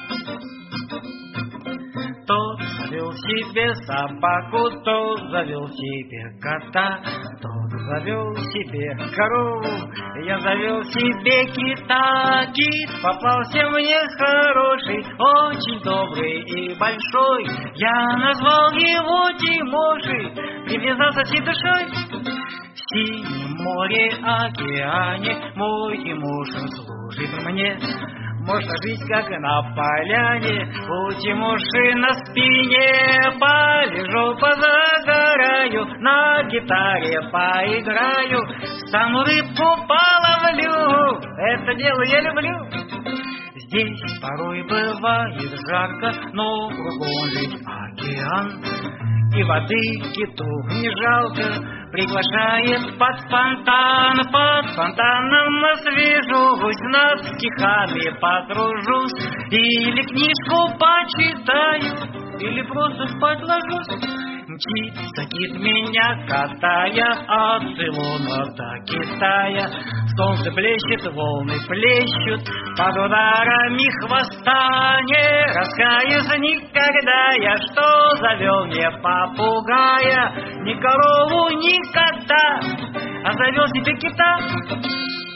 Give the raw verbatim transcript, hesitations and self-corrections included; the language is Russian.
Тот завел себе собаку, тот завел себе кота, тот завел себе корову, я завел себе кита. Кит попался мне хороший, очень добрый и большой. Я назвал его Тимошей, привязался всей душой. В синем море, океане мой Тимоша служит мне. Можно жить, как на поляне, у Тимоши на спине. Полежу, позагораю, на гитаре поиграю, стану рыбку половлю, это дело я люблю. Здесь порой бывает жарко, но кругом ведь океан, и воды киту не жалко, приглашает под фонтан. Под фонтаном освежусь, над стихами потружусь, или книжку почитаю, или просто спать ложусь. Мчится кит меня катая, от Цейлона до Китая. Солнце плещет, волны плещут под ударами хвоста. Не раскаюсь никогда я, что завел мне попугая. Ни корову, ни кота, а завел себе кита.